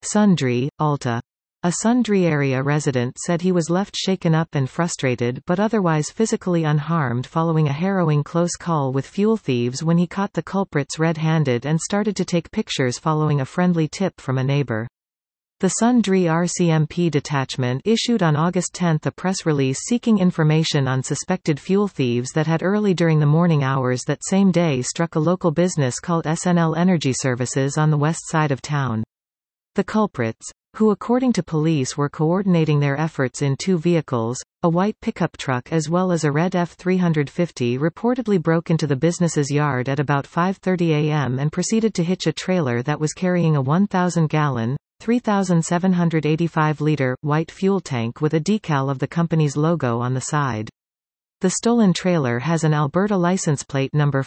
Sundre, Alta. A Sundre area resident said he was left shaken up and frustrated but otherwise physically unharmed following a harrowing close call with fuel thieves when he caught the culprits red-handed and started to take pictures following a friendly tip from a neighbor. The Sundre RCMP detachment issued on August 10 a press release seeking information on suspected fuel thieves that had early during the morning hours that same day struck a local business called SNL Energy Services on the west side of town. The culprits, who according to police were coordinating their efforts in two vehicles, a white pickup truck as well as a red F-350, reportedly broke into the business's yard at about 5:30 a.m. and proceeded to hitch a trailer that was carrying a 1,000-gallon, 3,785-liter, white fuel tank with a decal of the company's logo on the side. The stolen trailer has an Alberta license plate number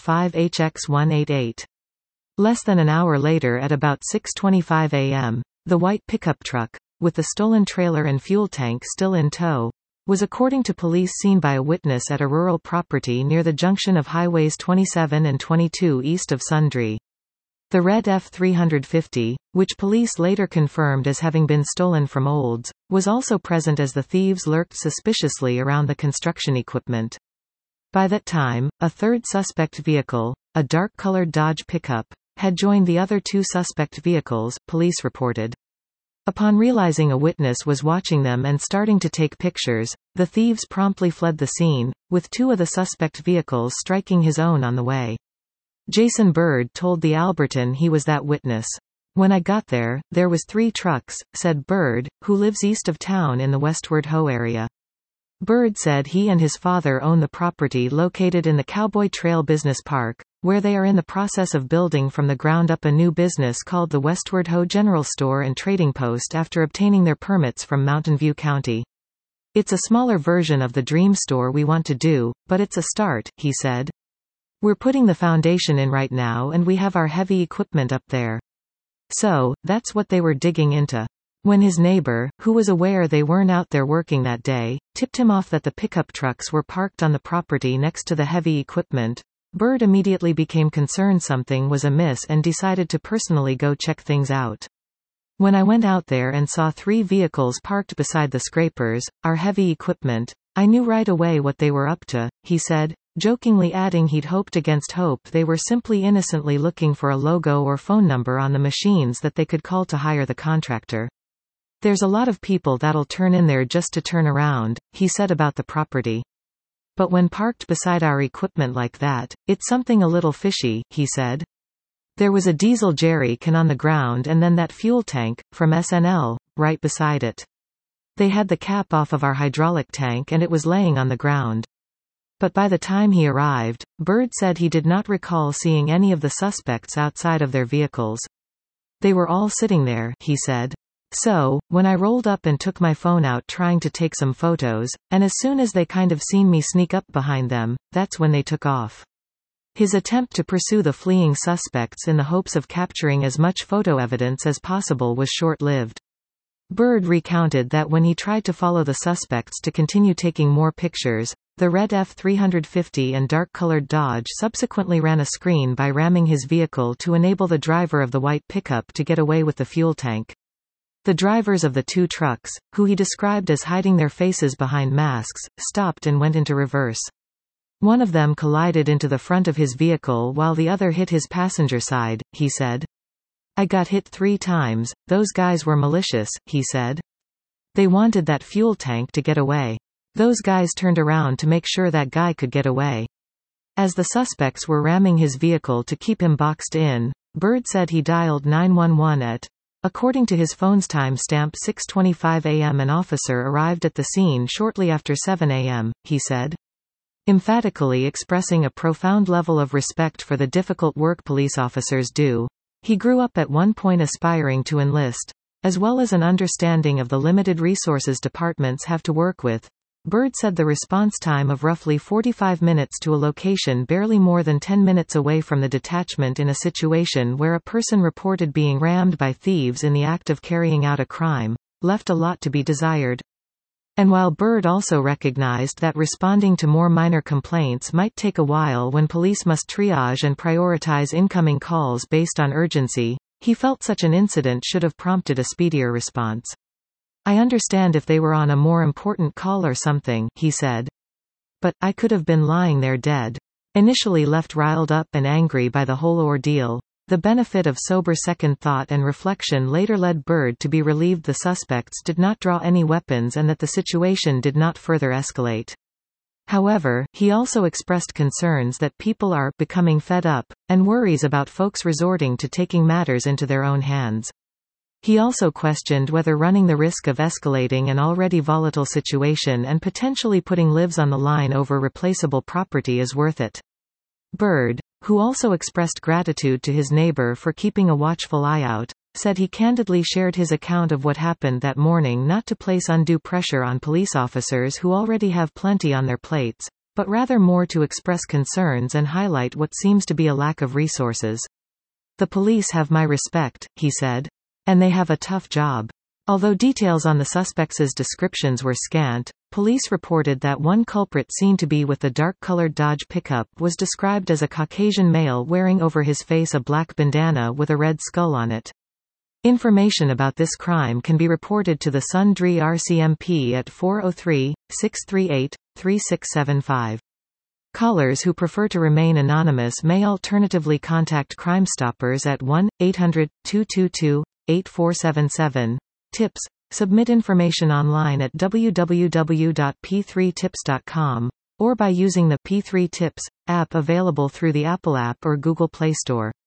5HX188. Less than an hour later at about 6:25 a.m., the white pickup truck, with the stolen trailer and fuel tank still in tow, was according to police seen by a witness at a rural property near the junction of highways 27 and 22 east of Sundre. The red F-350, which police later confirmed as having been stolen from Olds, was also present as the thieves lurked suspiciously around the construction equipment. By that time, a third suspect vehicle, a dark-colored Dodge pickup, had joined the other two suspect vehicles, police reported. Upon realizing a witness was watching them and starting to take pictures, the thieves promptly fled the scene, with two of the suspect vehicles striking his own on the way. Jason Bird told the Albertan he was that witness. When I got there, there was 3 trucks, said Bird, who lives east of town in the Westward Ho area. Bird said he and his father own the property located in the Cowboy Trail Business Park, where they are in the process of building from the ground up a new business called the Westward Ho General Store and Trading Post after obtaining their permits from Mountain View County. It's a smaller version of the dream store we want to do, but it's a start, he said. We're putting the foundation in right now and we have our heavy equipment up there. So, that's what they were digging into. When his neighbor, who was aware they weren't out there working that day, tipped him off that the pickup trucks were parked on the property next to the heavy equipment, Bird immediately became concerned something was amiss and decided to personally go check things out. When I went out there and saw 3 vehicles parked beside the scrapers, our heavy equipment, I knew right away what they were up to, he said, jokingly adding he'd hoped against hope they were simply innocently looking for a logo or phone number on the machines that they could call to hire the contractor. There's a lot of people that'll turn in there just to turn around, he said about the property. But when parked beside our equipment like that, it's something a little fishy, he said. There was a diesel jerry can on the ground and then that fuel tank, from SNL, right beside it. They had the cap off of our hydraulic tank and it was laying on the ground. But by the time he arrived, Bird said he did not recall seeing any of the suspects outside of their vehicles. They were all sitting there, he said. So, when I rolled up and took my phone out trying to take some photos, and as soon as they kind of seen me sneak up behind them, that's when they took off. His attempt to pursue the fleeing suspects in the hopes of capturing as much photo evidence as possible was short-lived. Bird recounted that when he tried to follow the suspects to continue taking more pictures, the red F-350 and dark-colored Dodge subsequently ran a screen by ramming his vehicle to enable the driver of the white pickup to get away with the fuel tank. The drivers of the 2 trucks, who he described as hiding their faces behind masks, stopped and went into reverse. One of them collided into the front of his vehicle while the other hit his passenger side, he said. I got hit 3 times, those guys were malicious, he said. They wanted that fuel tank to get away. Those guys turned around to make sure that guy could get away. As the suspects were ramming his vehicle to keep him boxed in, Bird said he dialed 911 at. According to his phone's timestamp 6:25 a.m. An officer arrived at the scene shortly after 7 a.m., he said. Emphatically expressing a profound level of respect for the difficult work police officers do. He grew up at one point aspiring to enlist. As well as an understanding of the limited resources departments have to work with. Bird said the response time of roughly 45 minutes to a location barely more than 10 minutes away from the detachment in a situation where a person reported being rammed by thieves in the act of carrying out a crime, left a lot to be desired. And while Bird also recognized that responding to more minor complaints might take a while when police must triage and prioritize incoming calls based on urgency, He felt such an incident should have prompted a speedier response. "I understand if they were on a more important call or something," he said. "But, I could have been lying there dead." Initially left riled up and angry by the whole ordeal, the benefit of sober second thought and reflection later led Bird to be relieved the suspects did not draw any weapons and that the situation did not further escalate. However, he also expressed concerns that people are becoming fed up, and worries about folks resorting to taking matters into their own hands. He also questioned whether running the risk of escalating an already volatile situation and potentially putting lives on the line over replaceable property is worth it. Bird, who also expressed gratitude to his neighbor for keeping a watchful eye out, said he candidly shared his account of what happened that morning not to place undue pressure on police officers who already have plenty on their plates, but rather more to express concerns and highlight what seems to be a lack of resources. "The police have my respect," he said. "And they have a tough job." Although details on the suspects' descriptions were scant, police reported that one culprit seen to be with the dark-colored Dodge pickup was described as a Caucasian male wearing over his face a black bandana with a red skull on it. Information about this crime can be reported to the Sundre RCMP at 403-638-3675. Callers who prefer to remain anonymous may alternatively contact Crime Stoppers at 1-800-222-8477. Tips. Submit information online at www.p3tips.com, or by using the P3 Tips app available through the Apple App or Google Play Store.